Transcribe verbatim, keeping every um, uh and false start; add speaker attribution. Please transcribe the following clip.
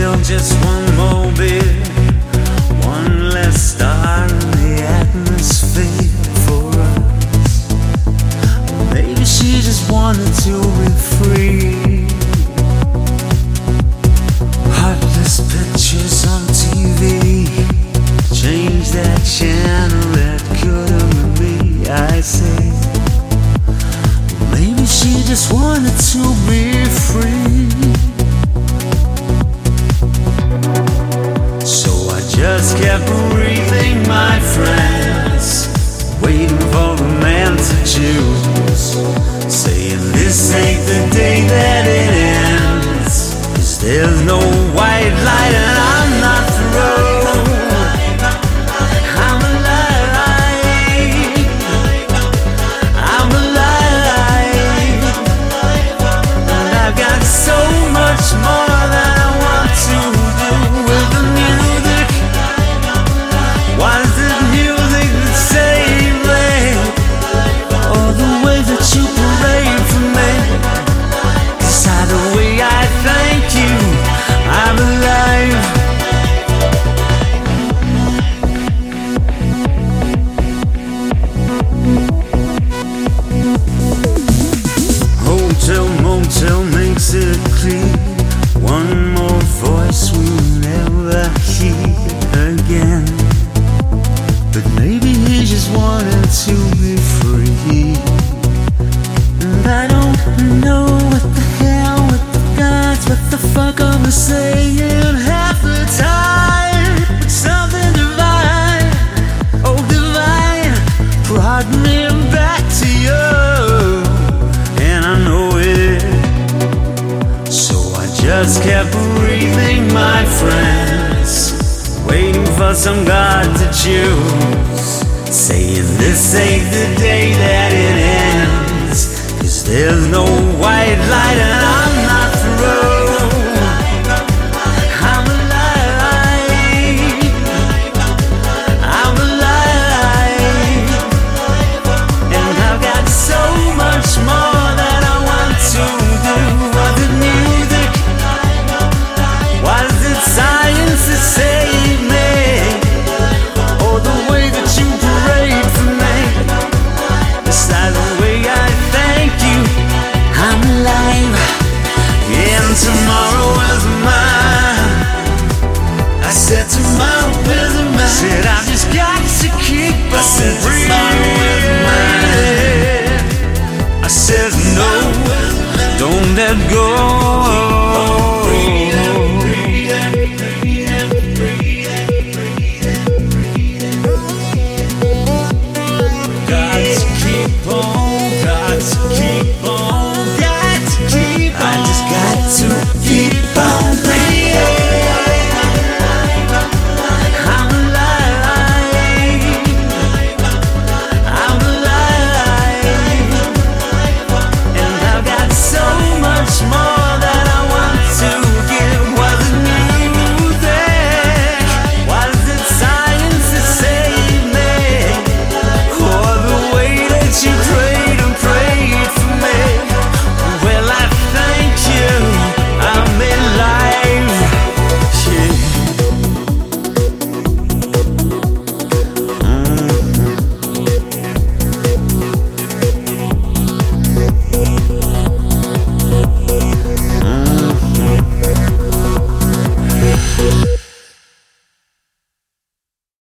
Speaker 1: still just one more bit, one less star in the atmosphere for us. Maybe she just wanted to be free. Heartless pictures on T V, change that channel, that couldn't be, I say. Maybe she just wanted to be free. So I just kept breathing, my friends, waiting for the man to choose, saying this ain't the day that it ends, 'cause there's no white light and I'm not through. More than I want to do with the music. Why is it music that save me? Or the way that you parade for me? 'Cause either way I thank you, I'm alive. Hotel, motel makes it clear, one more voice we'll never hear again. But maybe he just wanted to be free. And I don't know what the hell, what the gods, what the fuck I was saying half the time. But something divine, oh divine, brought me back to you. And I know it. Just kept breathing, my friends, waiting for some God to choose, saying this ain't the day that it ends, 'cause there's no white light and